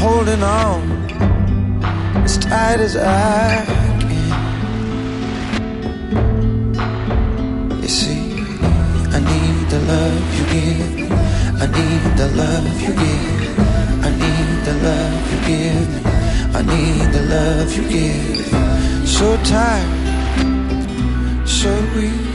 holding on as tight as I can. You see, I need the love you give me. I need the love you give me. I need the love you give me. I need the love you give me. So tired, so weak,